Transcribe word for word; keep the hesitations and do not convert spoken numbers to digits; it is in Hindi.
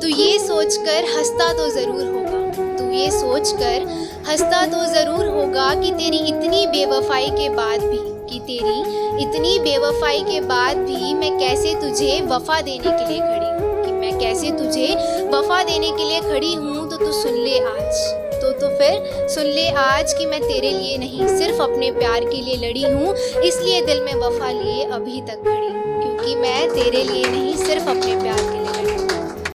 तू ये सोचकर हंसता तो ज़रूर होगा, तू ये सोचकर हंसता तो ज़रूर होगा कि तेरी इतनी बेवफाई के बाद भी कि तेरी इतनी बेवफाई के बाद भी मैं कैसे तुझे वफ़ा देने के लिए खड़ी हूँ कि मैं कैसे तुझे वफ़ा देने के लिए खड़ी हूँ। तो तू सुन ले आज, तो तो फिर सुन ले आज कि मैं तेरे लिए नहीं सिर्फ अपने प्यार के लिए लड़ी हूँ, इसलिए दिल में वफ़ा लिए अभी तक खड़ी हूँ, क्योंकि मैं तेरे लिए नहीं सिर्फ अपने प्यार के लिए लड़ी हूँ।